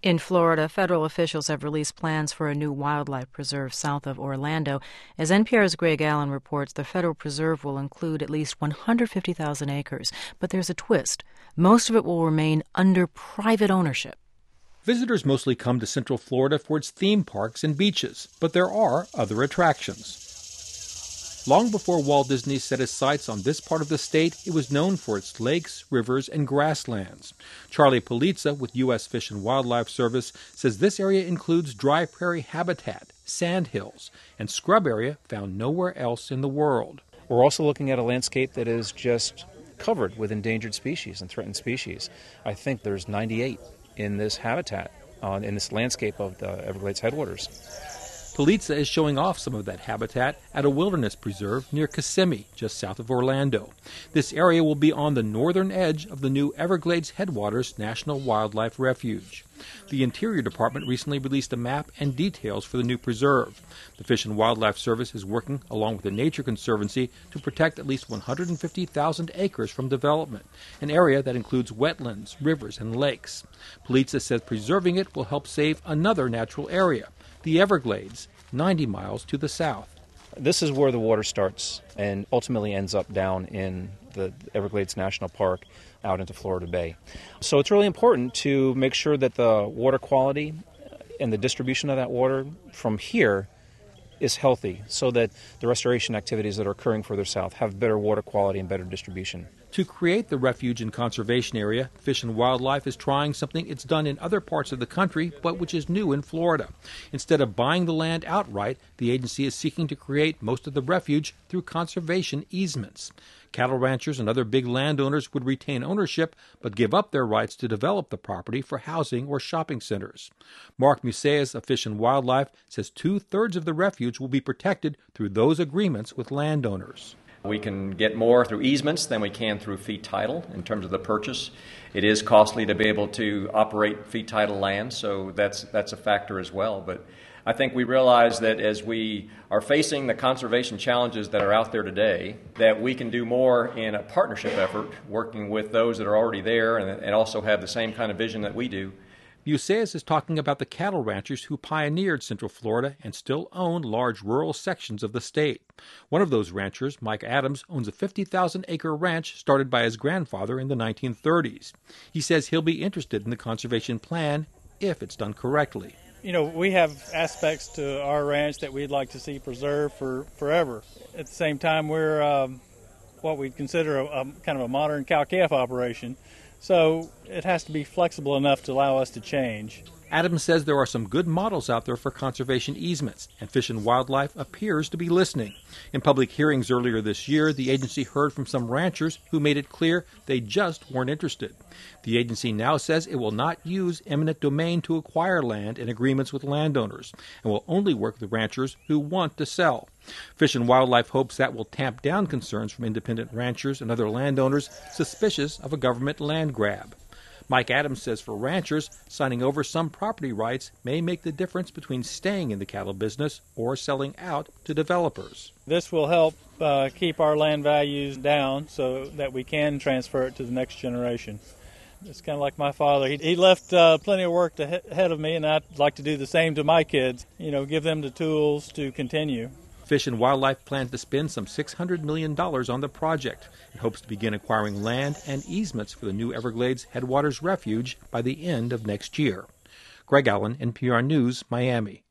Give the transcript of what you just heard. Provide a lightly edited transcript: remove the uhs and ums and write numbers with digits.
In Florida, federal officials have released plans for a new wildlife preserve south of Orlando. As NPR's Greg Allen reports, the federal preserve will include at least 150,000 acres. But there's a twist. Most of it will remain under private ownership. Visitors mostly come to Central Florida for its theme parks and beaches, but there are other attractions. Long before Walt Disney set his sights on this part of the state, it was known for its lakes, rivers, and grasslands. Charlie Polizza with U.S. Fish and Wildlife Service says this area includes dry prairie habitat, sand hills, and scrub area found nowhere else in the world. We're also looking at a landscape that is just covered with endangered species and threatened species. I think there's 98 in this habitat, in this landscape of the Everglades headwaters. Polizza is showing off some of that habitat at a wilderness preserve near Kissimmee, just south of Orlando. This area will be on the northern edge of the new Everglades Headwaters National Wildlife Refuge. The Interior Department recently released a map and details for the new preserve. The Fish and Wildlife Service is working, along with the Nature Conservancy, to protect at least 150,000 acres from development, an area that includes wetlands, rivers, and lakes. Polizza says preserving it will help save another natural area, the Everglades, 90 miles to the south. This is where the water starts and ultimately ends up down in the Everglades National Park out into Florida Bay. So it's really important to make sure that the water quality and the distribution of that water from here is healthy so that the restoration activities that are occurring further south have better water quality and better distribution. To create the refuge and conservation area, Fish and Wildlife is trying something it's done in other parts of the country, but which is new in Florida. Instead of buying the land outright, the agency is seeking to create most of the refuge through conservation easements. Cattle ranchers and other big landowners would retain ownership, but give up their rights to develop the property for housing or shopping centers. Mark Musaeus of Fish and Wildlife says 2/3 of the refuge will be protected through those agreements with landowners. We can get more through easements than we can through fee title in terms of the purchase. It is costly to be able to operate fee title land, so that's a factor as well. But I think we realize that as we are facing the conservation challenges that are out there today, that we can do more in a partnership effort, working with those that are already there and also have the same kind of vision that we do. Musaeus is talking about the cattle ranchers who pioneered Central Florida and still own large rural sections of the state. One of those ranchers, Mike Adams, owns a 50,000-acre ranch started by his grandfather in the 1930s. He says he'll be interested in the conservation plan if it's done correctly. You know, we have aspects to our ranch that we'd like to see preserved for forever. At the same time, we're what we'd consider a kind of a modern cow-calf operation. So it has to be flexible enough to allow us to change. Adams says there are some good models out there for conservation easements, and Fish and Wildlife appears to be listening. In public hearings earlier this year, the agency heard from some ranchers who made it clear they just weren't interested. The agency now says it will not use eminent domain to acquire land in agreements with landowners, and will only work with ranchers who want to sell. Fish and Wildlife hopes that will tamp down concerns from independent ranchers and other landowners suspicious of a government land grab. Mike Adams says for ranchers, signing over some property rights may make the difference between staying in the cattle business or selling out to developers. This will help keep our land values down so that we can transfer it to the next generation. It's kind of like my father. He left plenty of work ahead of me, and I'd like to do the same to my kids, give them the tools to continue. Fish and Wildlife plans to spend some $600 million on the project. It hopes to begin acquiring land and easements for the new Everglades Headwaters Refuge by the end of next year. Greg Allen, NPR News, Miami.